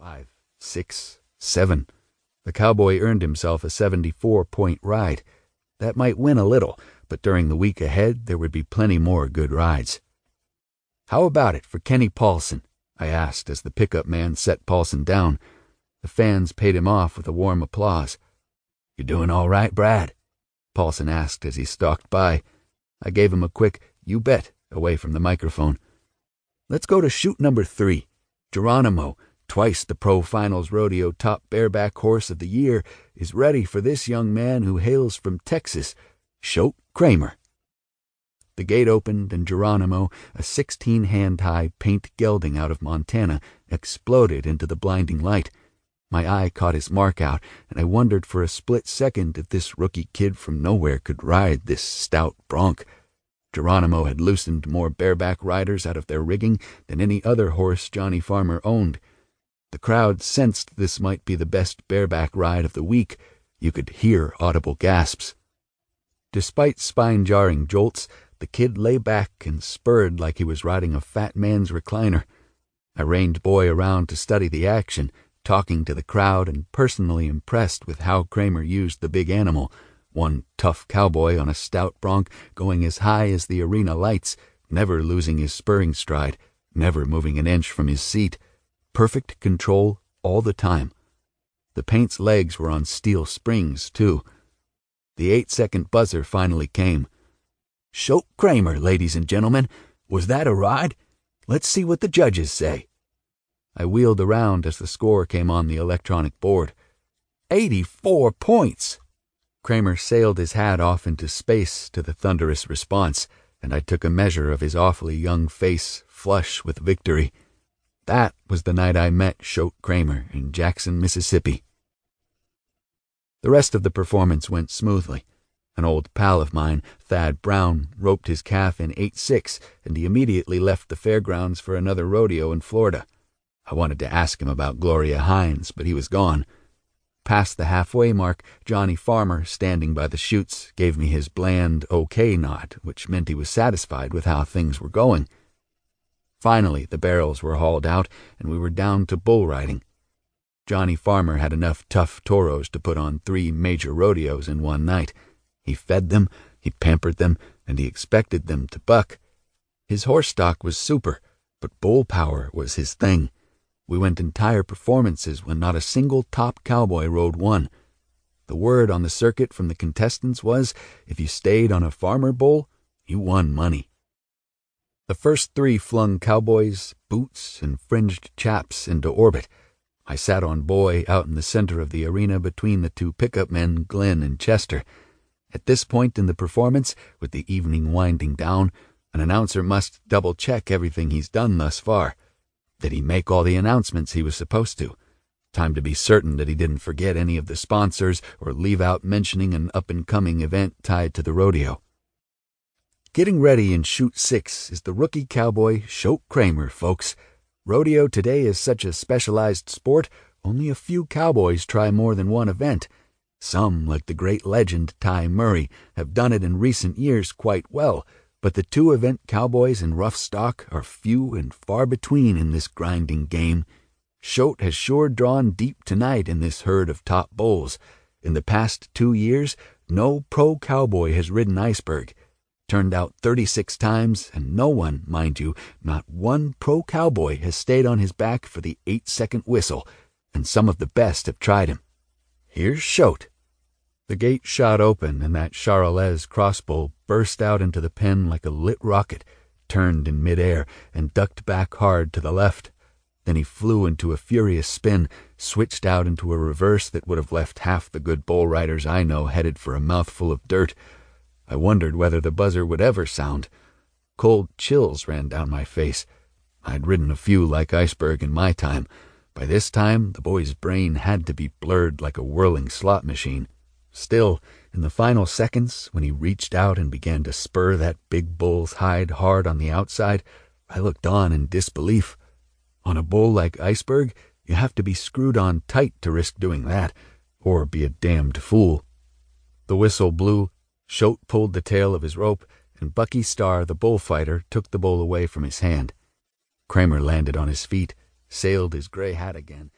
5, 6, 7. The cowboy earned himself a 74-point ride. That might win a little, but during the week ahead there would be plenty more good rides. "How about it for Kenny Paulson?" I asked as the pickup man set Paulson down. The fans paid him off with a warm applause. "You doing all right, Brad?" Paulson asked as he stalked by. I gave him a quick, "You bet," away from the microphone. "Let's go to chute number 3. Geronimo, twice the Pro Finals Rodeo top bareback horse of the year, is ready for this young man who hails from Texas, Choate Kramer." The gate opened and Geronimo, a 16-hand-high paint gelding out of Montana, exploded into the blinding light. My eye caught his mark out, and I wondered for a split second if this rookie kid from nowhere could ride this stout bronc. Geronimo had loosened more bareback riders out of their rigging than any other horse Johnny Farmer owned. The crowd sensed this might be the best bareback ride of the week. You could hear audible gasps. Despite spine-jarring jolts, the kid lay back and spurred like he was riding a fat man's recliner. I reined Boy around to study the action, talking to the crowd and personally impressed with how Kramer used the big animal, one tough cowboy on a stout bronc going as high as the arena lights, never losing his spurring stride, never moving an inch from his seat. Perfect control all the time. The paint's legs were on steel springs, too. The 8-second buzzer finally came. "Choate Kramer, ladies and gentlemen. Was that a ride? Let's see what the judges say." I wheeled around as the score came on the electronic board. 84 points! Kramer sailed his hat off into space to the thunderous response, and I took a measure of his awfully young face, flush with victory. That was the night I met Choate Kramer in Jackson, Mississippi. The rest of the performance went smoothly. An old pal of mine, Thad Brown, roped his calf in 8-6, and he immediately left the fairgrounds for another rodeo in Florida. I wanted to ask him about Gloria Hines, but he was gone. Past the halfway mark, Johnny Farmer, standing by the chutes, gave me his bland okay nod, which meant he was satisfied with how things were going. Finally, the barrels were hauled out, and we were down to bull riding. Johnny Farmer had enough tough toros to put on 3 major rodeos in one night. He fed them, he pampered them, and he expected them to buck. His horse stock was super, but bull power was his thing. We went entire performances when not a single top cowboy rode one. The word on the circuit from the contestants was, if you stayed on a farmer bull, you won money. The first 3 flung cowboys, boots, and fringed chaps into orbit. I sat on Boy out in the center of the arena between the 2 pickup men, Glenn and Chester. At this point in the performance, with the evening winding down, an announcer must double-check everything he's done thus far. Did he make all the announcements he was supposed to? Time to be certain that he didn't forget any of the sponsors or leave out mentioning an up-and-coming event tied to the rodeo. Getting ready in chute 6 is the rookie cowboy Choate Kramer, folks. Rodeo today is such a specialized sport, only a few cowboys try more than one event. Some, like the great legend Ty Murray, have done it in recent years quite well, but the 2-event cowboys in rough stock are few and far between in this grinding game. Choate has sure drawn deep tonight in this herd of top bulls. In the past 2 years, no pro cowboy has ridden Iceberg. Turned out 36 times, and no one, mind you, not one pro cowboy has stayed on his back for the 8-second whistle, and some of the best have tried him. Here's Choate. The gate shot open, and that Charolais crossbull burst out into the pen like a lit rocket, turned in midair, and ducked back hard to the left. Then he flew into a furious spin, switched out into a reverse that would have left half the good bull riders I know headed for a mouthful of dirt. I wondered whether the buzzer would ever sound. Cold chills ran down my face. I'd ridden a few like Iceberg in my time. By this time, the boy's brain had to be blurred like a whirling slot machine. Still, in the final seconds, when he reached out and began to spur that big bull's hide hard on the outside, I looked on in disbelief. On a bull like Iceberg, you have to be screwed on tight to risk doing that, or be a damned fool. The whistle blew, Choate pulled the tail of his rope, and Bucky Starr, the bullfighter, took the bull away from his hand. Kramer landed on his feet, sailed his gray hat again,